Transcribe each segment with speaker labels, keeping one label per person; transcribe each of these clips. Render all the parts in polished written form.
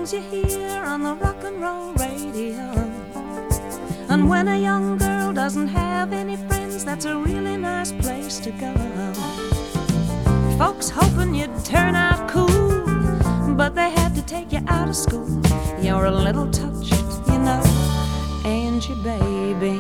Speaker 1: songs you hear on the rock and roll radio. And when a young girl doesn't have any friends, that's a really nice place to go. Folks hoping you'd turn out cool, but they had to take you out of school. You're a little touched, you know, Angie, baby.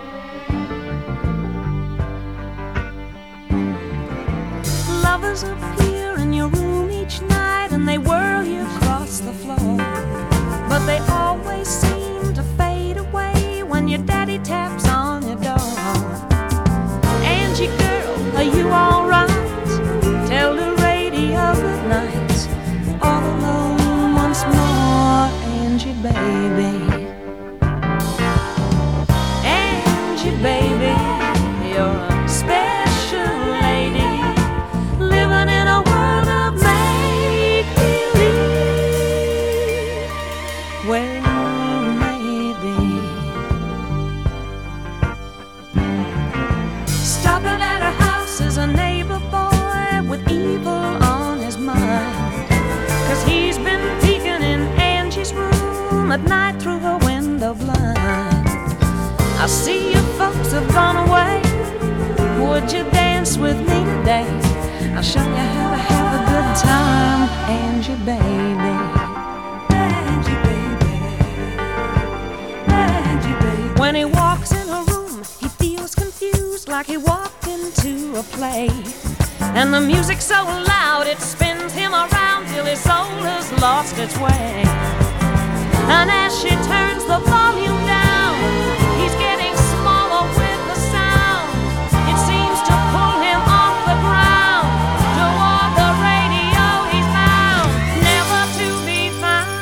Speaker 1: Lovers appear in your room each night and they whirl you across the floor, but they always seem to fade away when your daddy taps on your door. Angie girl, are you alright? Tell the radio good night. All alone once more, Angie baby. Angie baby, you're a special lady, living in a world of make-believe. Well, maybe stopping at her house is a neighbor boy with evil on his mind, 'cause he's been peeking in Angie's room at night through her window blind. I see your folks have gone away. Would you dance with me today? I'll show you how to have a good time, Angie baby. Angie baby. Angie baby. When he walks in her room, he feels confused, like he walked into a play. And the music's so loud it spins him around till his soul has lost its way. And as she turns the volume down, he's getting smaller with the sound. It seems to pull him off the ground toward the radio he's bound, never to be found.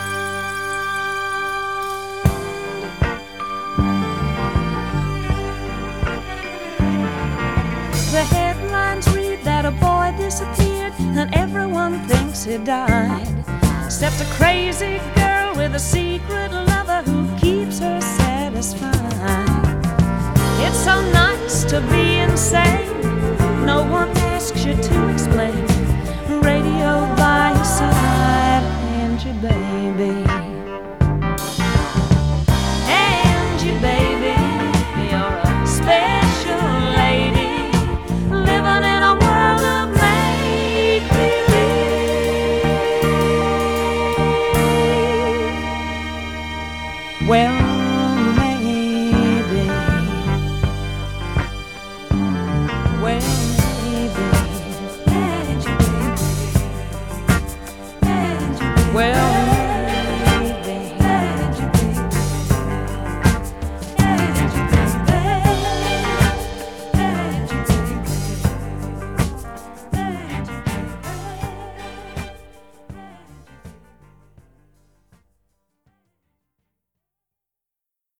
Speaker 1: The headlines read that a boy disappeared and everyone thinks he died, except a crazy girl with a secret lover who keeps her satisfied. It's so nice to be insane, no one asks you to explain. Radio by your side, Angie baby. Angie baby, you're a special lady, living in a world of make-believe. Well, maybe. Well, maybe. Angie baby. Angie baby. Well,